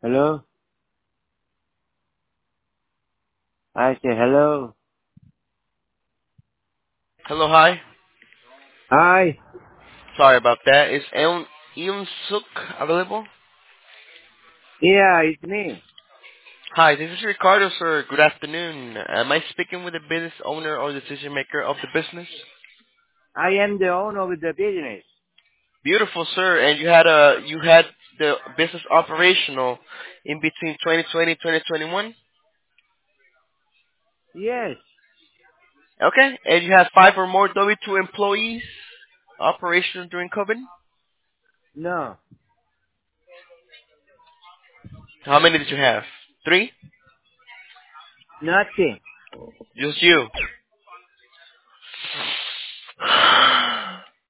Hello? I say hello. Hello, hi. Hi. Sorry about that. Is Eun Suk available? Yeah, it's me. Hi, this is Ricardo, sir. Good afternoon. Am I speaking with the business owner or decision maker of the business? I am the owner of the business. Beautiful, sir. And you had the business operational in between 2020 2021? Yes. Okay. And you have 5 or more W2 employees operational during COVID? No. How many did you have? 3? Nothing. Just you.